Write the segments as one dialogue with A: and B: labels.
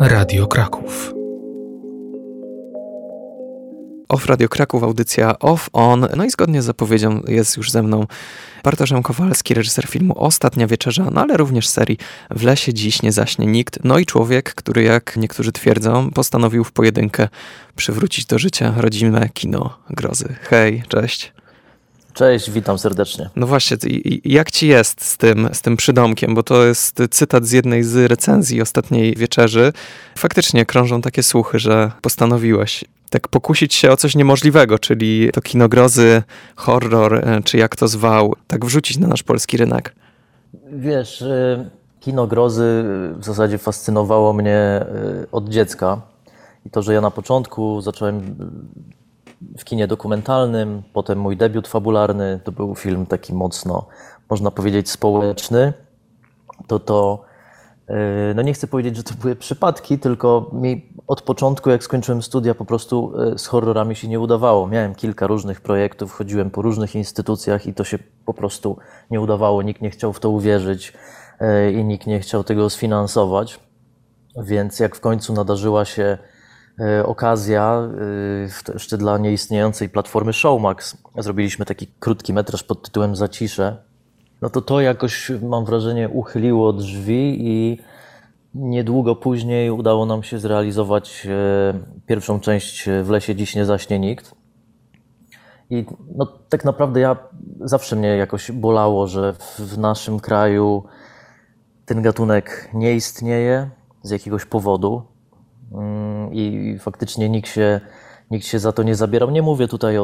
A: Radio Kraków. Off Radio Kraków, audycja Off On. No i zgodnie z zapowiedzią jest już ze mną Bartosz Kowalski, reżyser filmu Ostatnia Wieczerza, no ale również serii W lesie dziś nie zaśnie nikt. No i człowiek, który, jak niektórzy twierdzą, postanowił w pojedynkę przywrócić do życia rodzime kino grozy. Hej, cześć.
B: Cześć, witam serdecznie.
A: No właśnie, jak ci jest z tym przydomkiem, bo to jest cytat z jednej z recenzji Ostatniej Wieczerzy. Faktycznie krążą takie słuchy, że postanowiłeś tak pokusić się o coś niemożliwego, czyli to kino grozy, horror, czy jak to zwał, tak wrzucić na nasz polski rynek.
B: Wiesz, kino grozy w zasadzie fascynowało mnie od dziecka. I to, że ja na początku zacząłem w kinie dokumentalnym, potem mój debiut fabularny, to był film taki mocno, można powiedzieć, społeczny, no nie chcę powiedzieć, że to były przypadki, tylko mi od początku, jak skończyłem studia, po prostu z horrorami się nie udawało. Miałem kilka różnych projektów, chodziłem po różnych instytucjach i to się po prostu nie udawało. Nikt nie chciał w to uwierzyć i nikt nie chciał tego sfinansować. Więc jak w końcu nadarzyła się okazja, jeszcze dla nieistniejącej platformy Showmax, zrobiliśmy taki krótki metraż pod tytułem Zacisze, no to jakoś, mam wrażenie, uchyliło drzwi i niedługo później udało nam się zrealizować pierwszą część W lesie dziś nie zaśnie nikt. I no, tak naprawdę zawsze mnie jakoś bolało, że w naszym kraju ten gatunek nie istnieje z jakiegoś powodu i faktycznie nikt się za to nie zabierał. Nie mówię tutaj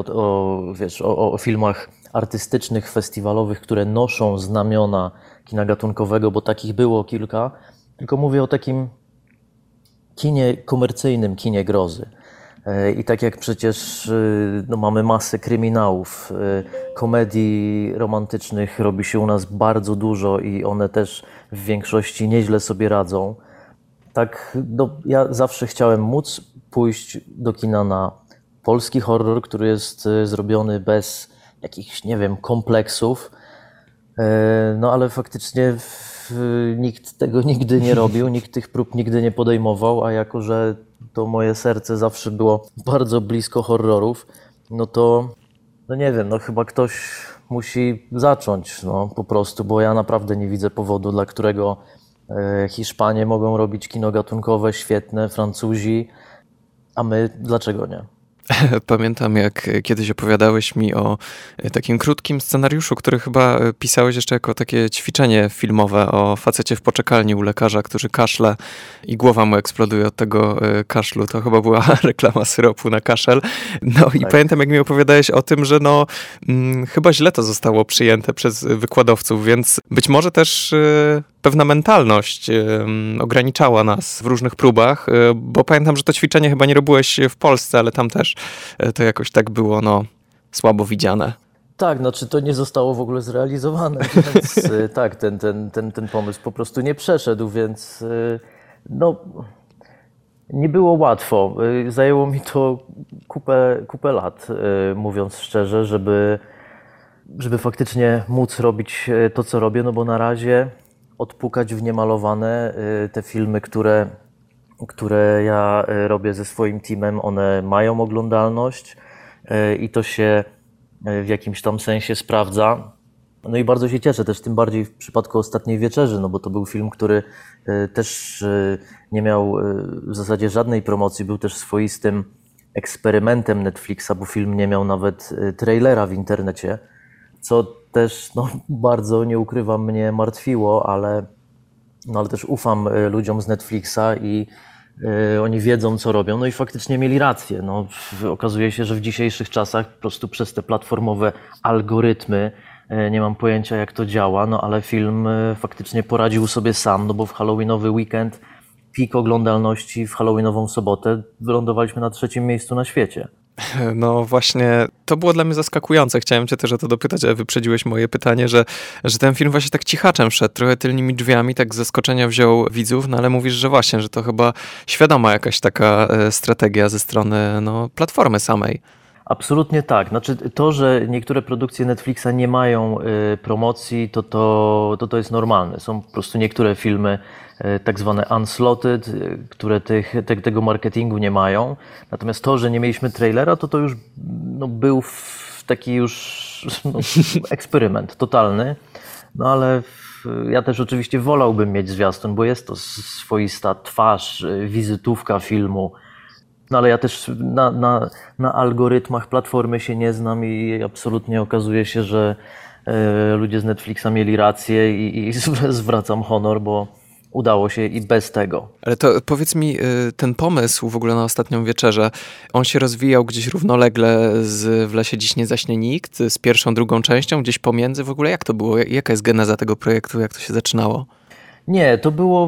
B: o filmach artystycznych, festiwalowych, które noszą znamiona kina gatunkowego, bo takich było kilka, tylko mówię o takim kinie komercyjnym, kinie grozy. I tak jak przecież mamy masę kryminałów, komedii romantycznych robi się u nas bardzo dużo i one też w większości nieźle sobie radzą. Tak, ja zawsze chciałem móc pójść do kina na polski horror, który jest zrobiony bez jakichś, nie wiem, kompleksów, no ale faktycznie nikt tego nigdy nie robił, nikt tych prób nigdy nie podejmował, a jako że to moje serce zawsze było bardzo blisko horrorów, no nie wiem, chyba ktoś musi zacząć, po prostu, bo ja naprawdę nie widzę powodu, dla którego Hiszpanie mogą robić kino gatunkowe świetne, Francuzi, a my dlaczego nie?
A: Pamiętam, jak kiedyś opowiadałeś mi o takim krótkim scenariuszu, który chyba pisałeś jeszcze jako takie ćwiczenie filmowe o facecie w poczekalni u lekarza, który kaszle i głowa mu eksploduje od tego kaszlu. To chyba była reklama syropu na kaszel. No i pamiętam, jak mi opowiadałeś o tym, że chyba źle to zostało przyjęte przez wykładowców, więc być może też pewna mentalność ograniczała nas w różnych próbach, bo pamiętam, że to ćwiczenie chyba nie robiłeś w Polsce, ale tam też to jakoś tak było, słabo widziane.
B: Tak, to nie zostało w ogóle zrealizowane, więc tak, ten pomysł po prostu nie przeszedł, więc nie było łatwo. Zajęło mi to kupę lat, mówiąc szczerze, żeby faktycznie móc robić to, co robię, bo na razie odpukać w niemalowane te filmy, które ja robię ze swoim teamem, one mają oglądalność i to się w jakimś tam sensie sprawdza. No i bardzo się cieszę też, tym bardziej w przypadku Ostatniej Wieczerzy, bo to był film, który też nie miał w zasadzie żadnej promocji, był też swoistym eksperymentem Netflixa, bo film nie miał nawet trailera w internecie, co też bardzo, nie ukrywam, mnie martwiło, ale też ufam ludziom z Netflixa i oni wiedzą, co robią, no i faktycznie mieli rację. Okazuje się, że w dzisiejszych czasach po prostu przez te platformowe algorytmy, nie mam pojęcia, jak to działa, ale film faktycznie poradził sobie sam, bo w halloweenowy weekend, pik oglądalności w halloweenową sobotę, wylądowaliśmy na 3. miejscu na świecie.
A: No właśnie, to było dla mnie zaskakujące. Chciałem cię też o to dopytać, ale wyprzedziłeś moje pytanie, że ten film właśnie tak cichaczem wszedł, trochę tylnymi drzwiami, tak z zaskoczenia wziął widzów, ale mówisz, że właśnie, że to chyba świadoma jakaś taka strategia ze strony platformy samej.
B: Absolutnie tak. Znaczy to, że niektóre produkcje Netflixa nie mają promocji, to jest normalne. Są po prostu niektóre filmy tak zwane unslotted, które tego marketingu nie mają. Natomiast to, że nie mieliśmy trailera, to już był taki już eksperyment totalny. No ale ja też oczywiście wolałbym mieć zwiastun, bo jest to swoista twarz, wizytówka filmu. No ale ja też na algorytmach platformy się nie znam i absolutnie okazuje się, że ludzie z Netflixa mieli rację i zwracam honor, bo udało się i bez tego.
A: Ale to powiedz mi, ten pomysł w ogóle na Ostatnią Wieczerzę, on się rozwijał gdzieś równolegle z W lesie dziś nie zaśnie nikt, z pierwszą, drugą częścią, gdzieś pomiędzy w ogóle? Jak to było? Jaka jest geneza tego projektu? Jak to się zaczynało?
B: Nie, to było...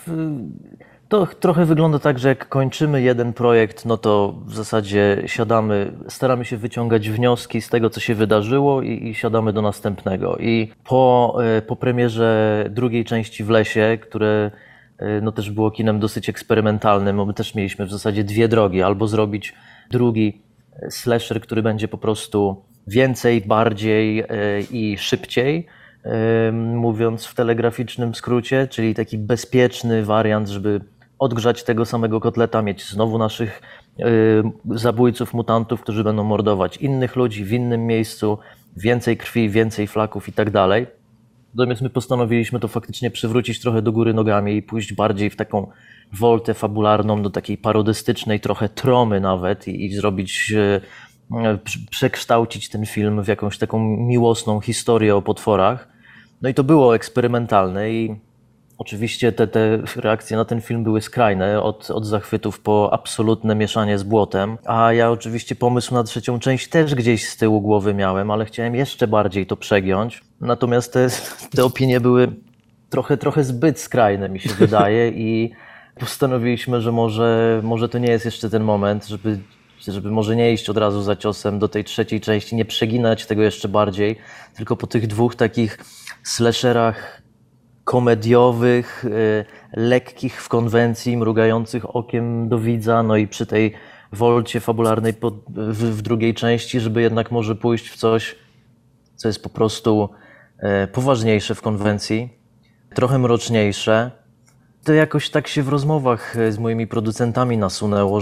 B: To trochę wygląda tak, że jak kończymy jeden projekt, no to w zasadzie siadamy, staramy się wyciągać wnioski z tego, co się wydarzyło i siadamy do następnego. I po premierze drugiej części W lesie, które no też było kinem dosyć eksperymentalnym, bo my też mieliśmy w zasadzie dwie drogi. Albo zrobić drugi slasher, który będzie po prostu więcej, bardziej i szybciej, mówiąc w telegraficznym skrócie, czyli taki bezpieczny wariant, żeby odgrzać tego samego kotleta, mieć znowu naszych zabójców, mutantów, którzy będą mordować innych ludzi w innym miejscu, więcej krwi, więcej flaków i tak dalej. Natomiast my postanowiliśmy to faktycznie przywrócić trochę do góry nogami i pójść bardziej w taką woltę fabularną, do takiej parodystycznej, trochę tromy nawet i zrobić, przekształcić ten film w jakąś taką miłosną historię o potworach. No i to było eksperymentalne i oczywiście te reakcje na ten film były skrajne, od zachwytów po absolutne mieszanie z błotem. A ja oczywiście pomysł na trzecią część też gdzieś z tyłu głowy miałem, ale chciałem jeszcze bardziej to przegiąć. Natomiast te opinie były trochę zbyt skrajne, mi się wydaje, i postanowiliśmy, że może to nie jest jeszcze ten moment, żeby może nie iść od razu za ciosem do tej trzeciej części, nie przeginać tego jeszcze bardziej, tylko po tych dwóch takich slasherach komediowych, lekkich w konwencji, mrugających okiem do widza, no i przy tej wolcie fabularnej w drugiej części, żeby jednak może pójść w coś, co jest po prostu poważniejsze w konwencji, trochę mroczniejsze. To jakoś tak się w rozmowach z moimi producentami nasunęło,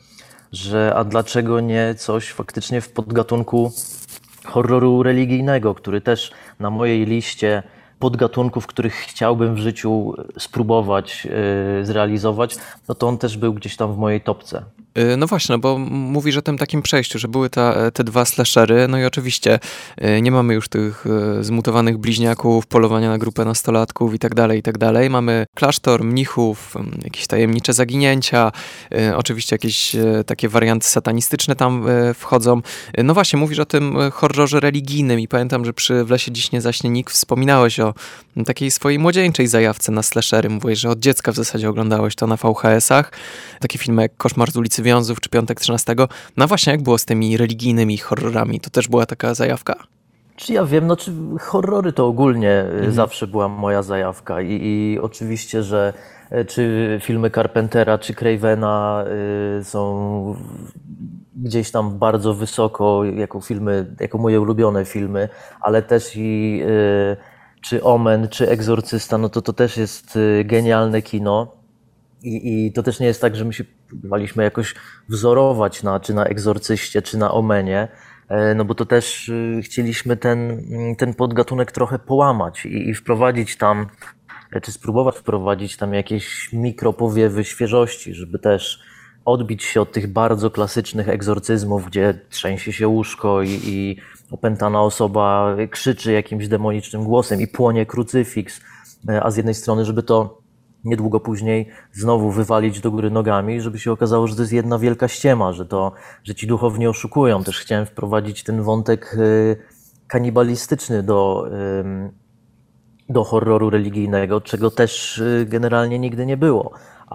B: że a dlaczego nie coś faktycznie w podgatunku horroru religijnego, który też na mojej liście podgatunków, których chciałbym w życiu spróbować zrealizować, no to on też był gdzieś tam w mojej topce.
A: No właśnie, bo mówisz o tym takim przejściu, że były te dwa slashery, no i oczywiście nie mamy już tych zmutowanych bliźniaków, polowania na grupę nastolatków i tak dalej, i tak dalej. Mamy klasztor, mnichów, jakieś tajemnicze zaginięcia, oczywiście jakieś takie warianty satanistyczne tam wchodzą. No właśnie, mówisz o tym horrorze religijnym i pamiętam, że przy W lesie dziś nie zaśnie nikt wspominałeś o takiej swojej młodzieńczej zajawce na slashery. Mówiłeś, że od dziecka w zasadzie oglądałeś to na VHS-ach. Takie filmy jak Koszmar z ulicy Wiązów czy Piątek 13. No właśnie, jak było z tymi religijnymi horrorami? To też była taka zajawka?
B: Czy ja wiem, horrory to ogólnie zawsze była moja zajawka i oczywiście, że czy filmy Carpentera, czy Cravena są gdzieś tam bardzo wysoko jako moje ulubione filmy, ale też czy Omen, czy Egzorcysta, no to też jest genialne kino. I to też nie jest tak, że my się próbowaliśmy jakoś wzorować czy na Egzorcyście, czy na Omenie, no bo to też chcieliśmy ten podgatunek trochę połamać i wprowadzić tam, czy spróbować wprowadzić tam jakieś mikropowiewy świeżości, żeby też odbić się od tych bardzo klasycznych egzorcyzmów, gdzie trzęsie się łóżko i opętana osoba krzyczy jakimś demonicznym głosem i płonie krucyfiks, a z jednej strony, żeby to niedługo później znowu wywalić do góry nogami, żeby się okazało, że to jest jedna wielka ściema, że ci duchowni oszukują. Też chciałem wprowadzić ten wątek kanibalistyczny do horroru religijnego, czego też generalnie nigdy nie było.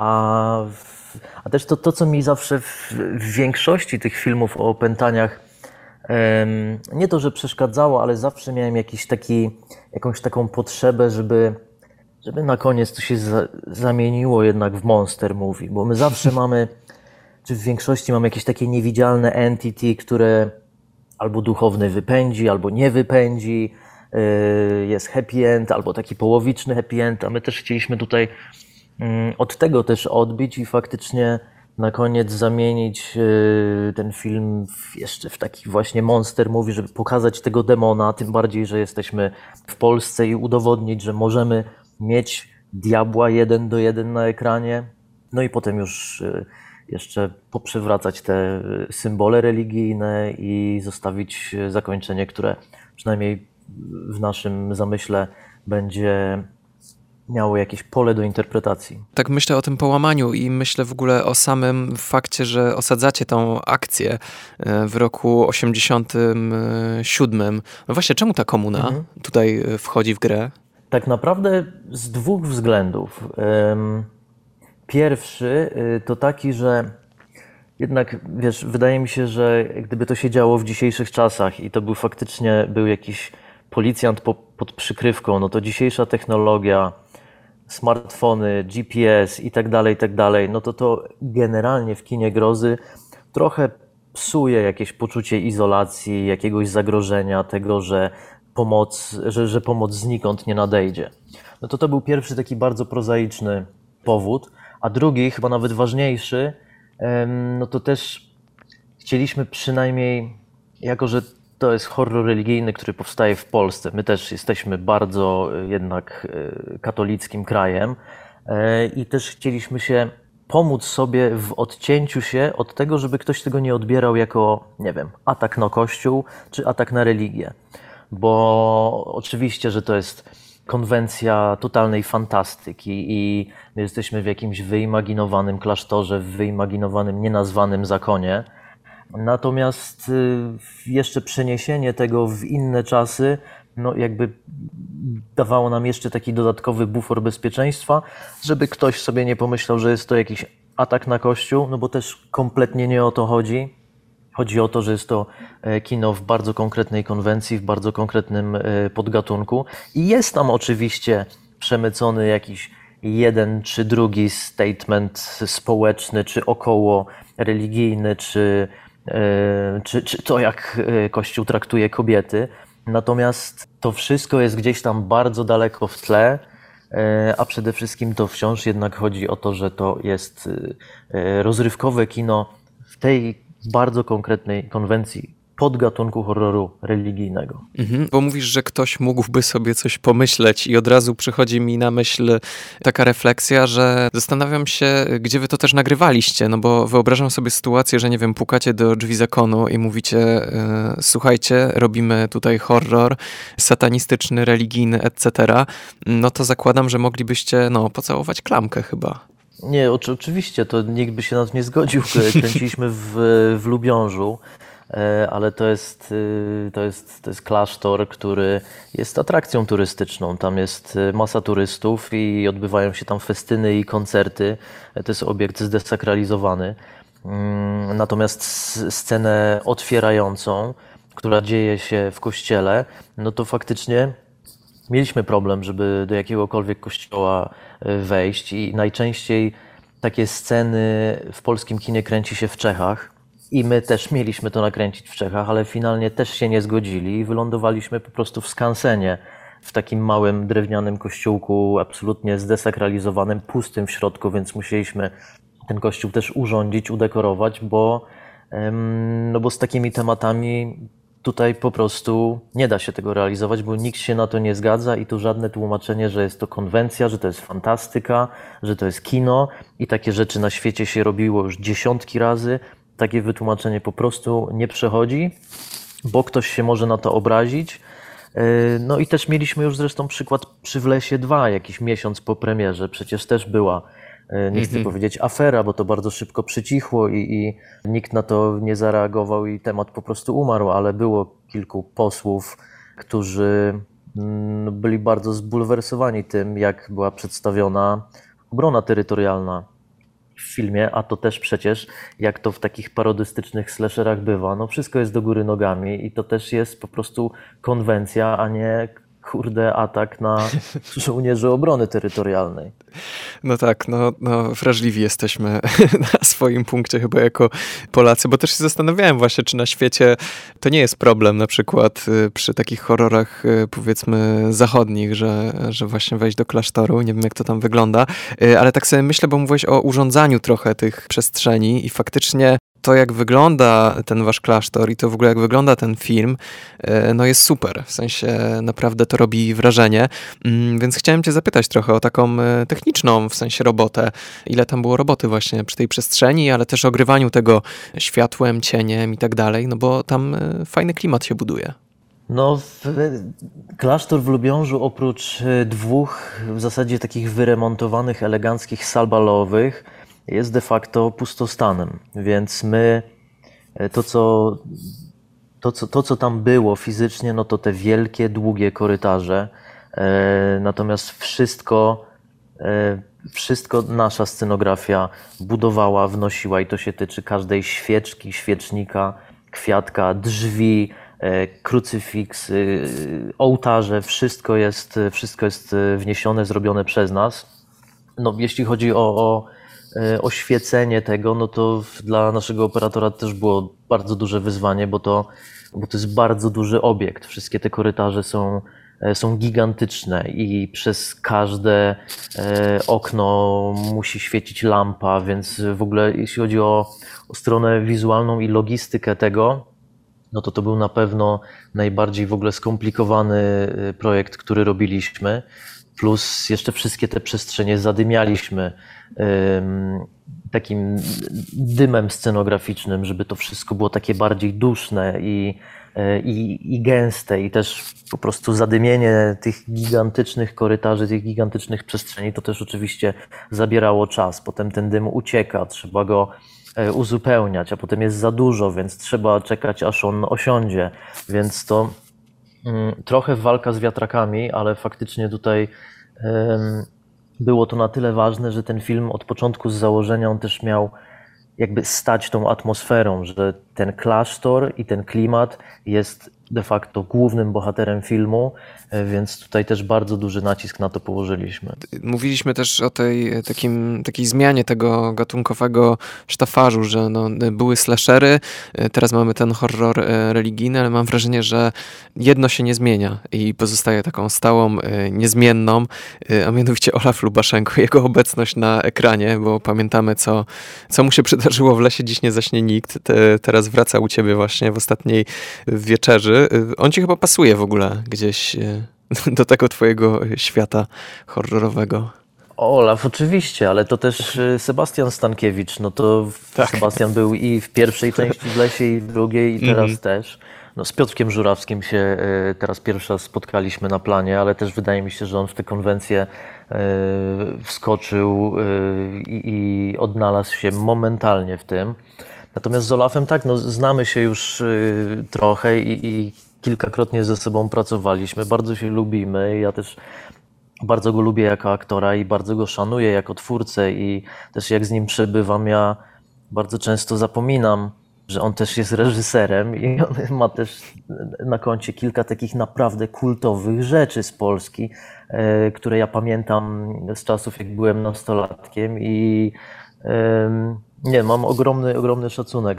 B: A też to, co mi zawsze w większości tych filmów o opętaniach nie to, że przeszkadzało, ale zawsze miałem jakąś taką potrzebę, żeby na koniec to się zamieniło jednak w monster movie, bo my zawsze mamy czy w większości mam jakieś takie niewidzialne entity, które albo duchowny wypędzi, albo nie wypędzi, jest happy end, albo taki połowiczny happy end, a my też chcieliśmy tutaj od tego też odbić i faktycznie na koniec zamienić ten film jeszcze w taki właśnie monster movie, żeby pokazać tego demona, tym bardziej, że jesteśmy w Polsce i udowodnić, że możemy mieć diabła 1:1 na ekranie, no i potem już jeszcze poprzewracać te symbole religijne i zostawić zakończenie, które przynajmniej w naszym zamyśle będzie miało jakieś pole do interpretacji.
A: Tak myślę o tym połamaniu i myślę w ogóle o samym fakcie, że osadzacie tą akcję w roku 87. No właśnie, czemu ta komuna tutaj wchodzi w grę?
B: Tak naprawdę z dwóch względów. Pierwszy to taki, że jednak, wiesz, wydaje mi się, że gdyby to się działo w dzisiejszych czasach i to był jakiś policjant pod przykrywką, no to dzisiejsza technologia, smartfony, GPS i tak dalej, no to generalnie w kinie grozy trochę psuje jakieś poczucie izolacji, jakiegoś zagrożenia, tego, że pomoc znikąd nie nadejdzie. No to był pierwszy taki bardzo prozaiczny powód, a drugi, chyba nawet ważniejszy, no to też chcieliśmy przynajmniej, jako że to jest horror religijny, który powstaje w Polsce, my też jesteśmy bardzo jednak katolickim krajem i też chcieliśmy się pomóc sobie w odcięciu się od tego, żeby ktoś tego nie odbierał jako, nie wiem, atak na Kościół czy atak na religię. Bo oczywiście, że to jest konwencja totalnej fantastyki i my jesteśmy w jakimś wyimaginowanym klasztorze, w wyimaginowanym, nienazwanym zakonie. Natomiast jeszcze przeniesienie tego w inne czasy, no jakby dawało nam jeszcze taki dodatkowy bufor bezpieczeństwa, żeby ktoś sobie nie pomyślał, że jest to jakiś atak na Kościół, no bo też kompletnie nie o to chodzi. Chodzi o to, że jest to kino w bardzo konkretnej konwencji, w bardzo konkretnym podgatunku i jest tam oczywiście przemycony jakiś jeden czy drugi statement społeczny, czy około religijny, czy to, jak Kościół traktuje kobiety. Natomiast to wszystko jest gdzieś tam bardzo daleko w tle, a przede wszystkim to wciąż jednak chodzi o to, że to jest rozrywkowe kino w tej bardzo konkretnej konwencji podgatunku horroru religijnego.
A: Bo mówisz, że ktoś mógłby sobie coś pomyśleć i od razu przychodzi mi na myśl taka refleksja, że zastanawiam się, gdzie wy to też nagrywaliście, no bo wyobrażam sobie sytuację, że nie wiem, pukacie do drzwi zakonu i mówicie, słuchajcie, robimy tutaj horror satanistyczny, religijny, etc. No to zakładam, że moglibyście, pocałować klamkę chyba.
B: Nie, oczywiście, to nikt by się na to nie zgodził. Kręciliśmy w Lubiążu, ale to jest klasztor, który jest atrakcją turystyczną. Tam jest masa turystów i odbywają się tam festyny i koncerty. To jest obiekt zdesakralizowany. Natomiast scenę otwierającą, która dzieje się w kościele, no to faktycznie mieliśmy problem, żeby do jakiegokolwiek kościoła wejść i najczęściej takie sceny w polskim kinie kręci się w Czechach i my też mieliśmy to nakręcić w Czechach, ale finalnie też się nie zgodzili i wylądowaliśmy po prostu w skansenie, w takim małym drewnianym kościółku, absolutnie zdesakralizowanym, pustym w środku, więc musieliśmy ten kościół też urządzić, udekorować, bo z takimi tematami tutaj po prostu nie da się tego realizować, bo nikt się na to nie zgadza i tu żadne tłumaczenie, że jest to konwencja, że to jest fantastyka, że to jest kino i takie rzeczy na świecie się robiło już dziesiątki razy. Takie wytłumaczenie po prostu nie przechodzi, bo ktoś się może na to obrazić. No i też mieliśmy już zresztą przykład przy Wlesie 2, jakiś miesiąc po premierze. Przecież też była, nie chcę powiedzieć afera, bo to bardzo szybko przycichło i nikt na to nie zareagował i temat po prostu umarł, ale było kilku posłów, którzy byli bardzo zbulwersowani tym, jak była przedstawiona obrona terytorialna w filmie, a to też przecież, jak to w takich parodystycznych slasherach bywa, no wszystko jest do góry nogami i to też jest po prostu konwencja, a nie kurde, atak na żołnierzy obrony terytorialnej.
A: No tak, no wrażliwi jesteśmy na swoim punkcie chyba jako Polacy, bo też się zastanawiałem właśnie, czy na świecie to nie jest problem na przykład przy takich horrorach powiedzmy zachodnich, że właśnie wejść do klasztoru, nie wiem jak to tam wygląda, ale tak sobie myślę, bo mówiłeś o urządzaniu trochę tych przestrzeni i faktycznie to, jak wygląda ten wasz klasztor i to w ogóle jak wygląda ten film, no jest super. W sensie naprawdę to robi wrażenie. Więc chciałem cię zapytać trochę o taką techniczną, w sensie robotę. Ile tam było roboty właśnie przy tej przestrzeni, ale też o grywaniu tego światłem, cieniem i tak dalej, no bo tam fajny klimat się buduje.
B: No, klasztor w Lubiążu oprócz dwóch w zasadzie takich wyremontowanych, eleganckich sal balowych jest de facto pustostanem, więc my to, co tam było fizycznie, no to te wielkie, długie korytarze, natomiast wszystko nasza scenografia budowała, wnosiła i to się tyczy każdej świeczki, świecznika, kwiatka, drzwi, krucyfiksy, ołtarze, wszystko jest wniesione, zrobione przez nas. No, jeśli chodzi o oświecenie tego, no to dla naszego operatora też było bardzo duże wyzwanie, bo to jest bardzo duży obiekt. Wszystkie te korytarze są gigantyczne i przez każde okno musi świecić lampa, więc w ogóle jeśli chodzi o stronę wizualną i logistykę tego, no to był na pewno najbardziej w ogóle skomplikowany projekt, który robiliśmy. Plus jeszcze wszystkie te przestrzenie zadymialiśmy takim dymem scenograficznym, żeby to wszystko było takie bardziej duszne i gęste i też po prostu zadymienie tych gigantycznych korytarzy, tych gigantycznych przestrzeni, to też oczywiście zabierało czas. Potem ten dym ucieka, trzeba go uzupełniać, a potem jest za dużo, więc trzeba czekać, aż on osiądzie. Więc to trochę walka z wiatrakami, ale faktycznie tutaj było to na tyle ważne, że ten film od początku z założenia on też miał jakby stać tą atmosferą, że ten klasztor i ten klimat jest de facto głównym bohaterem filmu, więc tutaj też bardzo duży nacisk na to położyliśmy.
A: Mówiliśmy też o takiej zmianie tego gatunkowego sztafażu, że no, były slashery, teraz mamy ten horror religijny, ale mam wrażenie, że jedno się nie zmienia i pozostaje taką stałą, niezmienną, a mianowicie Olaf Lubaszenko, jego obecność na ekranie, bo pamiętamy, co mu się przydarzyło w Lesie Dziś nie zaśnie nikt. Teraz wraca u ciebie właśnie w ostatniej wieczerzy. On ci chyba pasuje w ogóle gdzieś do tego twojego świata horrorowego.
B: Olaf, oczywiście, ale to też Sebastian Stankiewicz. No to tak. Sebastian był i w pierwszej części w Lesie, i w drugiej, i teraz też. No, z Piotrkiem Żurawskim się teraz pierwszy raz spotkaliśmy na planie, ale też wydaje mi się, że on w tę konwencję wskoczył i odnalazł się momentalnie w tym. Natomiast z Olafem tak, no, znamy się już trochę i kilkakrotnie ze sobą pracowaliśmy, bardzo się lubimy. Ja też bardzo go lubię jako aktora i bardzo go szanuję jako twórcę i też jak z nim przebywam, ja bardzo często zapominam, że on też jest reżyserem i on ma też na koncie kilka takich naprawdę kultowych rzeczy z Polski, które ja pamiętam z czasów, jak byłem nastolatkiem i nie, mam ogromny szacunek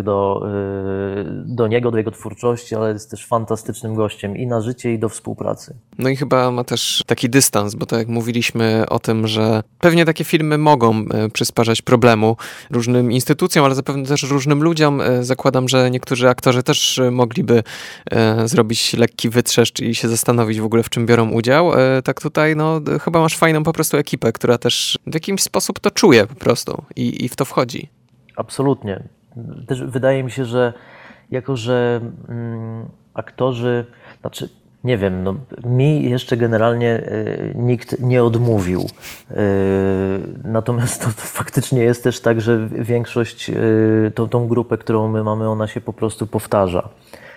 B: do niego, do jego twórczości, ale jest też fantastycznym gościem i na życie, i do współpracy.
A: No i chyba ma też taki dystans, bo tak jak mówiliśmy o tym, że pewnie takie filmy mogą przysparzać problemu różnym instytucjom, ale zapewne też różnym ludziom. Zakładam, że niektórzy aktorzy też mogliby zrobić lekki wytrzeszcz i się zastanowić w ogóle, w czym biorą udział. Tak tutaj, no chyba masz fajną po prostu ekipę, która też w jakiś sposób to czuje po prostu i w to wchodzi.
B: Absolutnie. Też wydaje mi się, że jako, że aktorzy, znaczy nie wiem, no, mi jeszcze generalnie nikt nie odmówił. Natomiast to faktycznie jest też tak, że większość, tą grupę, którą my mamy, ona się po prostu powtarza.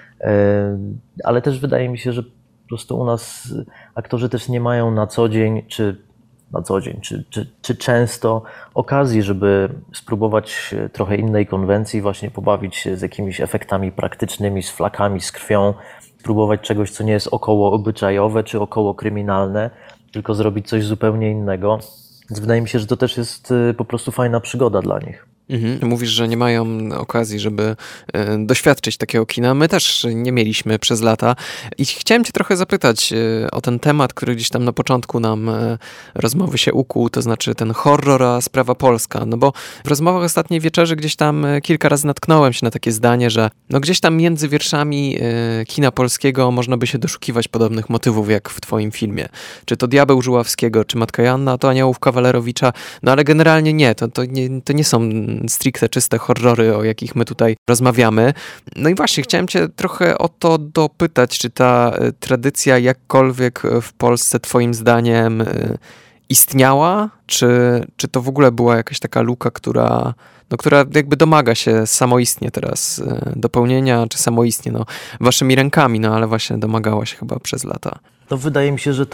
B: Ale też wydaje mi się, że po prostu u nas aktorzy też nie mają na co dzień, czy często okazji, żeby spróbować trochę innej konwencji, właśnie pobawić się z jakimiś efektami praktycznymi, z flakami, z krwią. spróbować czegoś, co nie jest około obyczajowe czy około kryminalne, tylko zrobić coś zupełnie innego. Więc wydaje mi się, że to też jest po prostu fajna przygoda dla nich.
A: Mówisz, że nie mają okazji, żeby doświadczyć takiego kina. My też nie mieliśmy przez lata. I chciałem cię trochę zapytać o ten temat, który gdzieś tam na początku nam rozmowy się ukuł, to znaczy ten horror, a sprawa polska. No bo w rozmowach ostatniej wieczerzy gdzieś tam kilka razy natknąłem się na takie zdanie, że no gdzieś tam między wierszami kina polskiego można by się doszukiwać podobnych motywów, jak w twoim filmie. Czy to Diabeł Żuławskiego, czy Matka Joanna, to Aniołów Kawalerowicza. No ale generalnie nie. To nie są stricte czyste horrory, o jakich my tutaj rozmawiamy. No i właśnie, chciałem cię trochę o to dopytać, czy ta tradycja jakkolwiek w Polsce twoim zdaniem istniała, czy to w ogóle była jakaś taka luka, która jakby domaga się samoistnie teraz dopełnienia, czy samoistnie, waszymi rękami, ale właśnie domagała się chyba przez lata.
B: No wydaje mi się, że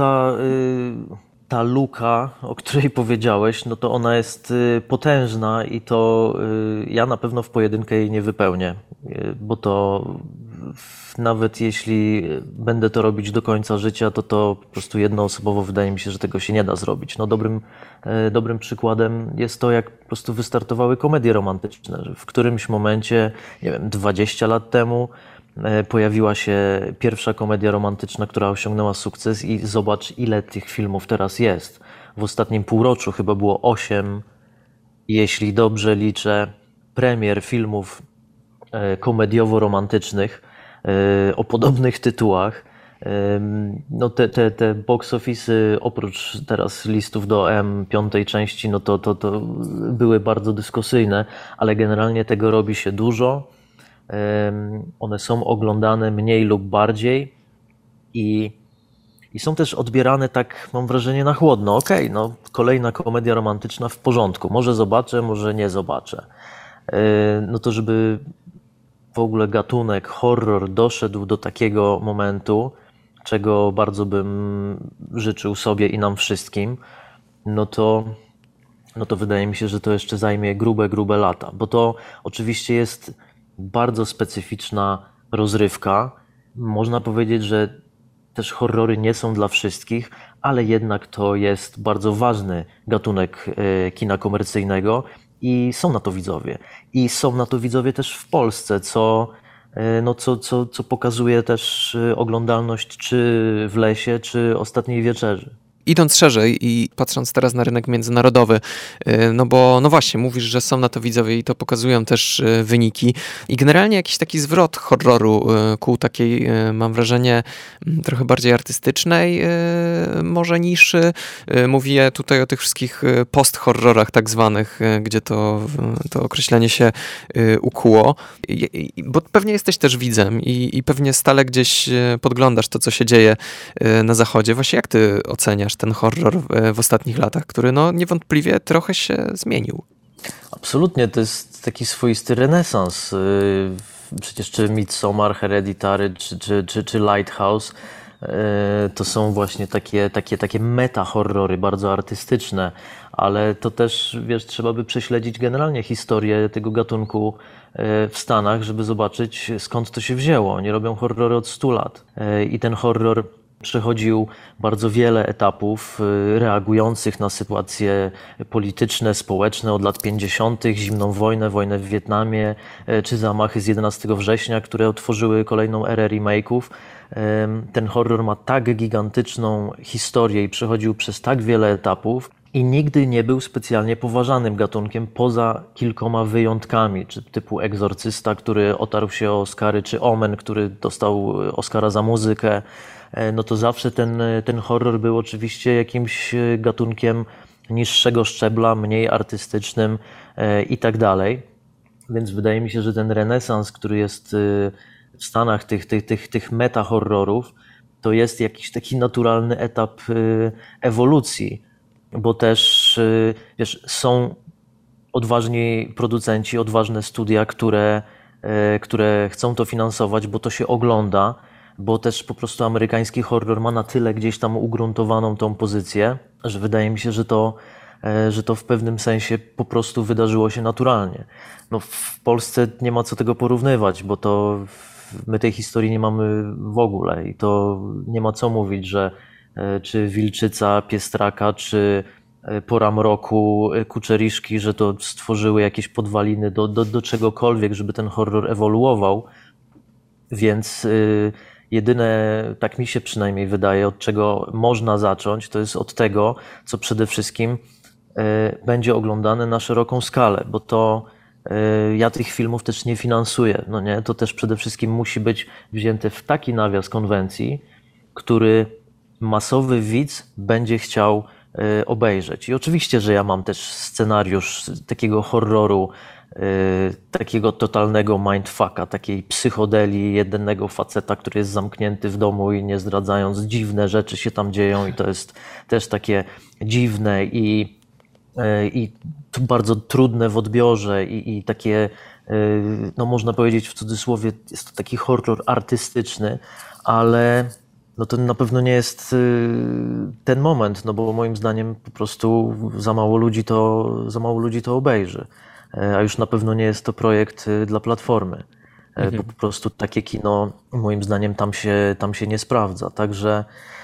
B: ta luka, o której powiedziałeś, no to ona jest potężna i to ja na pewno w pojedynkę jej nie wypełnię, bo to nawet jeśli będę to robić do końca życia, to po prostu jednoosobowo wydaje mi się, że tego się nie da zrobić. No dobrym przykładem jest to, jak po prostu wystartowały komedie romantyczne, że w którymś momencie, nie wiem, 20 lat temu pojawiła się pierwsza komedia romantyczna, która osiągnęła sukces i zobacz, ile tych filmów teraz jest. W ostatnim półroczu chyba było 8, jeśli dobrze liczę, premier filmów komediowo-romantycznych o podobnych tytułach. No te box office'y, oprócz teraz Listów do M, piątej części, no to były bardzo dyskusyjne, ale generalnie tego robi się dużo. One są oglądane mniej lub bardziej i są też odbierane tak, mam wrażenie, na chłodno. Okej, no kolejna komedia romantyczna w porządku, może zobaczę, może nie zobaczę. No to żeby w ogóle gatunek horror doszedł do takiego momentu, czego bardzo bym życzył sobie i nam wszystkim, no to wydaje mi się, że to jeszcze zajmie grube lata, bo to oczywiście jest bardzo specyficzna rozrywka. Można powiedzieć, że też horrory nie są dla wszystkich, ale jednak to jest bardzo ważny gatunek kina komercyjnego i są na to widzowie. I są na to widzowie też w Polsce, co pokazuje też oglądalność czy w Lesie, czy Ostatniej Wieczerzy.
A: Idąc szerzej i patrząc teraz na rynek międzynarodowy, no bo no właśnie, mówisz, że są na to widzowie i to pokazują też wyniki. I generalnie jakiś taki zwrot horroru ku takiej, mam wrażenie, trochę bardziej artystycznej może niszy. Mówię tutaj o tych wszystkich post-horrorach tak zwanych, gdzie to określenie się ukuło. Bo pewnie jesteś też widzem i pewnie stale gdzieś podglądasz to, co się dzieje na zachodzie. Właśnie jak ty oceniasz ten horror w ostatnich latach, który no niewątpliwie trochę się zmienił?
B: Absolutnie, to jest taki swoisty renesans. Przecież czy Midsommar, Hereditary, czy Lighthouse to są właśnie takie meta-horrory, bardzo artystyczne, ale to też, wiesz, trzeba by prześledzić generalnie historię tego gatunku w Stanach, żeby zobaczyć, skąd to się wzięło. Oni robią horrory od 100 lat i ten horror przechodził bardzo wiele etapów reagujących na sytuacje polityczne, społeczne od lat 50., zimną wojnę, wojnę w Wietnamie, czy zamachy z 11 września, które otworzyły kolejną erę remake'ów. Ten horror ma tak gigantyczną historię i przechodził przez tak wiele etapów i nigdy nie był specjalnie poważanym gatunkiem poza kilkoma wyjątkami, czy typu Egzorcysta, który otarł się o Oscary, czy Omen, który dostał Oscara za muzykę. No to zawsze ten horror był oczywiście jakimś gatunkiem niższego szczebla, mniej artystycznym i tak dalej. Więc wydaje mi się, że ten renesans, który jest w Stanach, tych meta-horrorów, to jest jakiś taki naturalny etap ewolucji, bo też wiesz, są odważni producenci, odważne studia, które chcą to finansować, bo to się ogląda, bo też po prostu amerykański horror ma na tyle gdzieś tam ugruntowaną tą pozycję, że wydaje mi się, że to w pewnym sensie po prostu wydarzyło się naturalnie. No, w Polsce nie ma co tego porównywać, bo to my tej historii nie mamy w ogóle i to nie ma co mówić, że czy Wilczyca, Piestraka, czy Pora Mroku, Kuczeriszki, że to stworzyły jakieś podwaliny do czegokolwiek, żeby ten horror ewoluował, więc jedyne, tak mi się przynajmniej wydaje, od czego można zacząć, to jest od tego, co przede wszystkim będzie oglądane na szeroką skalę, bo to ja tych filmów też nie finansuję, no nie? To też przede wszystkim musi być wzięte w taki nawias konwencji, który masowy widz będzie chciał obejrzeć. I oczywiście, że ja mam też scenariusz takiego horroru, takiego totalnego mindfucka, takiej psychodelii jednego faceta, który jest zamknięty w domu i nie zdradzając, dziwne rzeczy się tam dzieją i to jest też takie dziwne i bardzo trudne w odbiorze i takie, no można powiedzieć w cudzysłowie, jest to taki horror artystyczny, ale no to na pewno nie jest ten moment, no bo moim zdaniem po prostu za mało ludzi to obejrzy. A już na pewno nie jest to projekt dla Platformy. Bo po prostu takie kino moim zdaniem tam się nie sprawdza. Także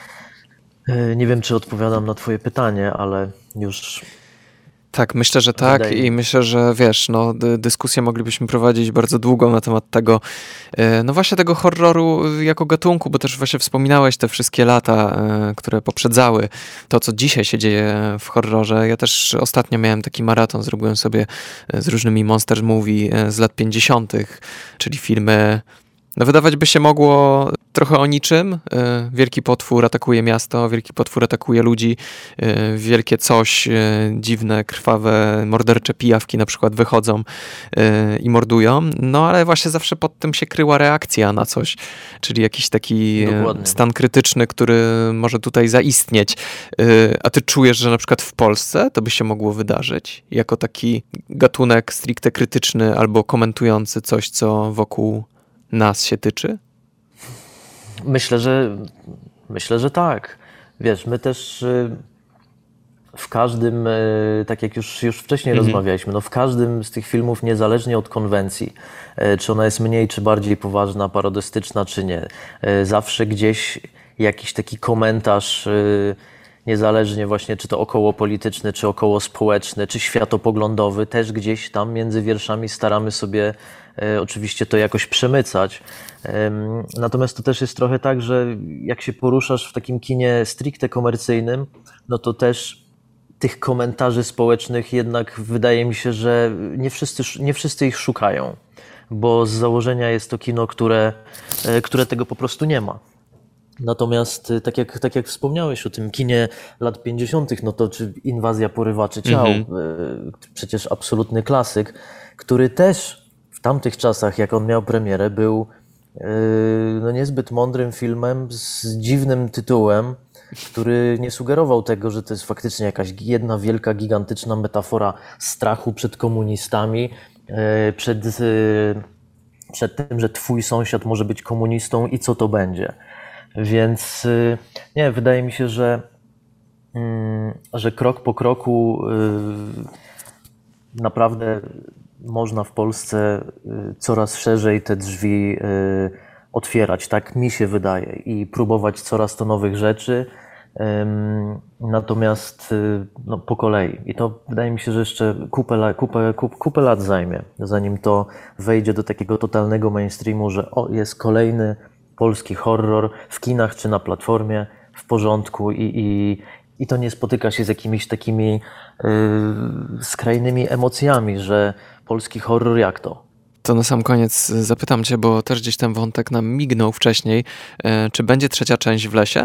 B: nie wiem, czy odpowiadam na twoje pytanie, ale już...
A: Tak, myślę, że tak i myślę, że wiesz, no dyskusję moglibyśmy prowadzić bardzo długą na temat tego, no właśnie tego horroru jako gatunku, bo też właśnie wspominałeś te wszystkie lata, które poprzedzały to, co dzisiaj się dzieje w horrorze. Ja też ostatnio miałem taki maraton, zrobiłem sobie z różnymi monster movie z lat 50., czyli filmy, no wydawać by się mogło trochę o niczym. Wielki potwór atakuje miasto, wielki potwór atakuje ludzi, wielkie coś, dziwne, krwawe, mordercze pijawki na przykład wychodzą i mordują. No ale właśnie zawsze pod tym się kryła reakcja na coś, czyli jakiś taki stan krytyczny, który może tutaj zaistnieć. A ty czujesz, że na przykład w Polsce to by się mogło wydarzyć jako taki gatunek stricte krytyczny albo komentujący coś, co wokół nas się tyczy?
B: Myślę, że tak. Wiesz, my też w każdym, tak jak już wcześniej rozmawialiśmy, no w każdym z tych filmów, niezależnie od konwencji, czy ona jest mniej, czy bardziej poważna, parodystyczna, czy nie, zawsze gdzieś jakiś taki komentarz, niezależnie właśnie czy to około polityczny, czy około społeczny, czy światopoglądowy, też gdzieś tam między wierszami staramy sobie oczywiście to jakoś przemycać. Natomiast to też jest trochę tak, że jak się poruszasz w takim kinie stricte komercyjnym, no to też tych komentarzy społecznych jednak wydaje mi się, że nie wszyscy ich szukają, bo z założenia jest to kino, które tego po prostu nie ma. Natomiast tak jak wspomniałeś o tym kinie lat 50., no to czy Inwazja porywaczy ciał, przecież absolutny klasyk, który też w tamtych czasach, jak on miał premierę, był no niezbyt mądrym filmem z dziwnym tytułem, który nie sugerował tego, że to jest faktycznie jakaś jedna wielka, gigantyczna metafora strachu przed komunistami, przed tym, że twój sąsiad może być komunistą i co to będzie. Więc nie, wydaje mi się, że krok po kroku naprawdę można w Polsce coraz szerzej te drzwi otwierać, tak mi się wydaje, i próbować coraz to nowych rzeczy, natomiast no, po kolei. I to wydaje mi się, że jeszcze kupę lat zajmie, zanim to wejdzie do takiego totalnego mainstreamu, że jest kolejny polski horror w kinach czy na Platformie w porządku i to nie spotyka się z jakimiś takimi skrajnymi emocjami, że polski horror jak to?
A: To na sam koniec zapytam cię, bo też gdzieś ten wątek nam mignął wcześniej. Czy będzie trzecia część w lesie?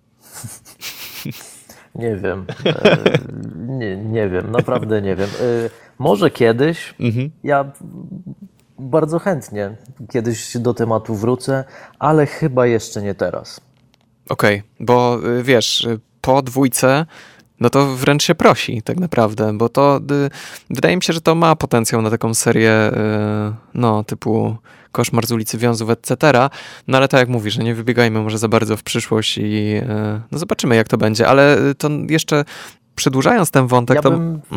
B: Nie wiem. Nie wiem, naprawdę nie wiem. Może kiedyś. Ja bardzo chętnie kiedyś do tematu wrócę, ale chyba jeszcze nie teraz.
A: Okej, bo wiesz, po dwójce no to wręcz się prosi tak naprawdę, bo to wydaje mi się, że to ma potencjał na taką serię no typu Koszmar z ulicy Wiązów, etc. No ale tak jak mówisz, że nie wybiegajmy może za bardzo w przyszłość i no zobaczymy jak to będzie, ale to jeszcze przedłużając ten wątek,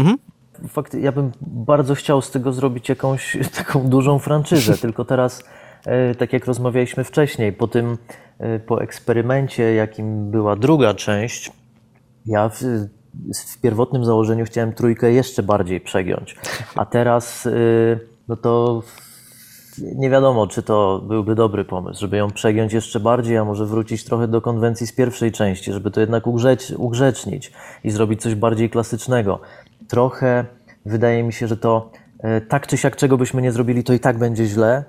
B: ja bym bardzo chciał z tego zrobić jakąś taką dużą franczyzę, tylko teraz tak jak rozmawialiśmy wcześniej, po eksperymencie, jakim była druga część, ja w pierwotnym założeniu chciałem trójkę jeszcze bardziej przegiąć, a teraz no to nie wiadomo, czy to byłby dobry pomysł, żeby ją przegiąć jeszcze bardziej, a może wrócić trochę do konwencji z pierwszej części, żeby to jednak ugrzecznić i zrobić coś bardziej klasycznego. Trochę wydaje mi się, że to tak czy siak, czego byśmy nie zrobili, to i tak będzie źle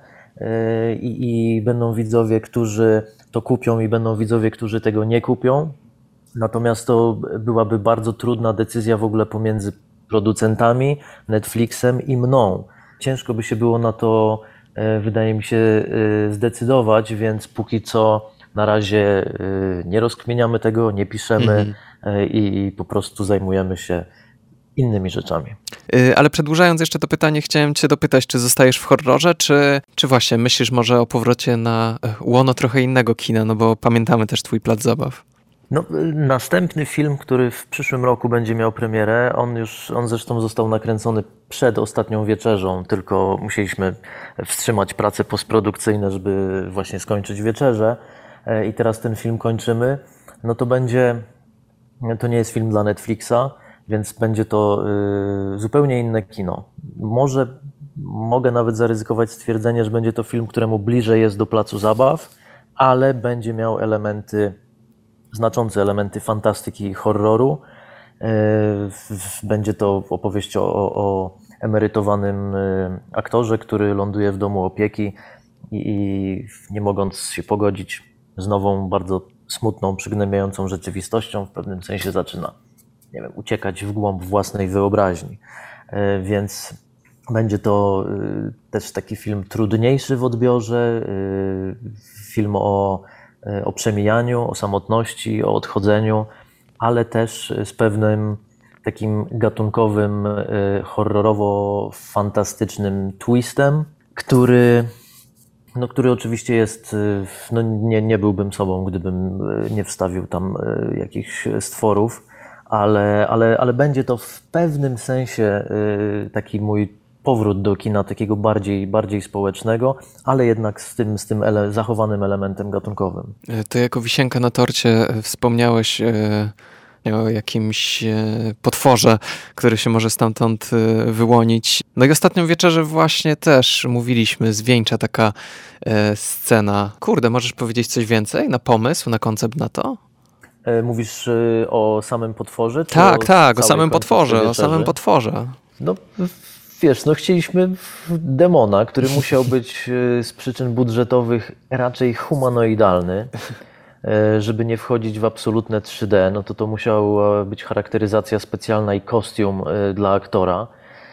B: i będą widzowie, którzy to kupią i będą widzowie, którzy tego nie kupią. Natomiast to byłaby bardzo trudna decyzja w ogóle pomiędzy producentami, Netflixem i mną. Ciężko by się było na to, wydaje mi się, zdecydować, więc póki co na razie nie rozkminiamy tego, nie piszemy i po prostu zajmujemy się innymi rzeczami.
A: Ale przedłużając jeszcze to pytanie, chciałem cię dopytać, czy zostajesz w horrorze, czy właśnie myślisz może o powrocie na łono trochę innego kina, no bo pamiętamy też twój plac zabaw.
B: No, następny film, który w przyszłym roku będzie miał premierę, on zresztą został nakręcony przed Ostatnią Wieczerzą, tylko musieliśmy wstrzymać prace postprodukcyjne, żeby właśnie skończyć wieczerzę i teraz ten film kończymy. No to nie jest film dla Netflixa, więc będzie to zupełnie inne kino. Mogę nawet zaryzykować stwierdzenie, że będzie to film, któremu bliżej jest do placu zabaw, ale będzie miał znaczące elementy fantastyki i horroru. Będzie to opowieść o emerytowanym aktorze, który ląduje w domu opieki i nie mogąc się pogodzić z nową, bardzo smutną, przygnębiającą rzeczywistością, w pewnym sensie zaczyna, nie wiem, uciekać w głąb własnej wyobraźni. Więc będzie to też taki film trudniejszy w odbiorze, film o przemijaniu, o samotności, o odchodzeniu, ale też z pewnym takim gatunkowym, horrorowo-fantastycznym twistem, który oczywiście jest, nie byłbym sobą, gdybym nie wstawił tam jakichś stworów, ale będzie to w pewnym sensie taki mój powrót do kina takiego bardziej społecznego, ale jednak z tym zachowanym elementem gatunkowym.
A: To jako wisienka na torcie wspomniałeś o jakimś potworze, który się może stamtąd wyłonić. No i Ostatnią Wieczerzę właśnie też mówiliśmy, zwieńcza taka scena. Kurde, możesz powiedzieć coś więcej na pomysł, na koncept na to?
B: Mówisz o samym potworze? Czy
A: Tak, o samym potworze.
B: No wiesz, chcieliśmy demona, który musiał być z przyczyn budżetowych raczej humanoidalny. Żeby nie wchodzić w absolutne 3D, no to musiała być charakteryzacja specjalna i kostium dla aktora.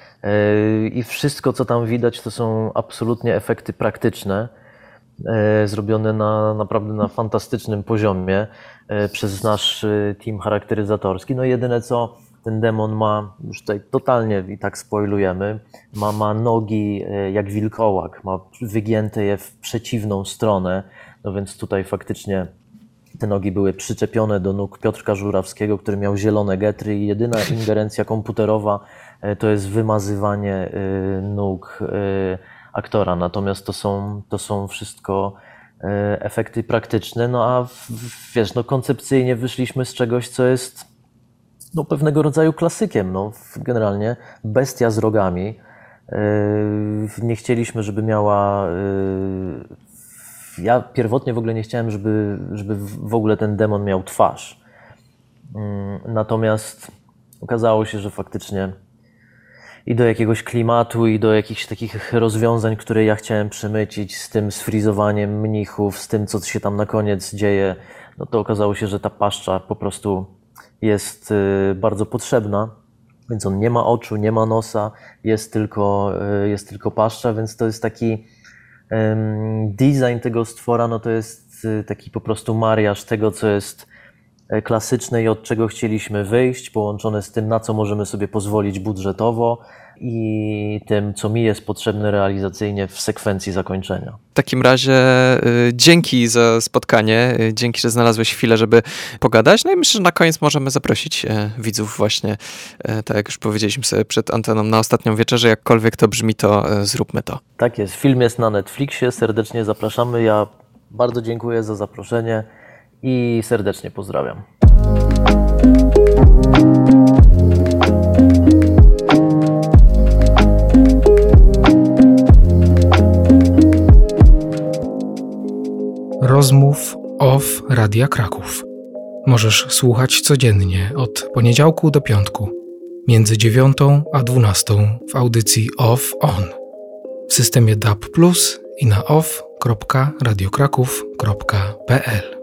B: I wszystko, co tam widać, to są absolutnie efekty praktyczne, zrobione naprawdę na fantastycznym poziomie przez nasz team charakteryzatorski. No jedyne co ten demon ma, już tutaj totalnie i tak spoilujemy, ma nogi jak wilkołak, ma wygięte je w przeciwną stronę, no więc tutaj faktycznie te nogi były przyczepione do nóg Piotrka Żurawskiego, który miał zielone getry i jedyna ingerencja komputerowa to jest wymazywanie nóg aktora. Natomiast to są wszystko efekty praktyczne. No a wiesz, koncepcyjnie wyszliśmy z czegoś, co jest pewnego rodzaju klasykiem. Generalnie bestia z rogami. Nie chcieliśmy, żeby miała... Ja pierwotnie w ogóle nie chciałem, żeby w ogóle ten demon miał twarz. Natomiast okazało się, że faktycznie i do jakiegoś klimatu, i do jakichś takich rozwiązań, które ja chciałem przemycić, z tym sfrizowaniem mnichów, z tym, co się tam na koniec dzieje, no to okazało się, że ta paszcza po prostu jest bardzo potrzebna. Więc on nie ma oczu, nie ma nosa, jest tylko paszcza, więc to jest taki design tego stwora, no to jest taki po prostu mariaż tego, co jest klasyczne i od czego chcieliśmy wyjść, połączone z tym, na co możemy sobie pozwolić budżetowo i tym, co mi jest potrzebne realizacyjnie w sekwencji zakończenia.
A: W takim razie dzięki za spotkanie, dzięki, że znalazłeś chwilę, żeby pogadać. No i myślę, że na koniec możemy zaprosić widzów właśnie, tak jak już powiedzieliśmy sobie przed anteną, na ostatnią wieczerzę, jakkolwiek to brzmi, to zróbmy to.
B: Tak jest, film jest na Netflixie, serdecznie zapraszamy. Ja bardzo dziękuję za zaproszenie i serdecznie pozdrawiam.
C: Rozmów OFF Radia Kraków. Możesz słuchać codziennie od poniedziałku do piątku, między 9 a 12 w audycji OFF ON, w systemie DAB+ i na off.radiokraków.pl.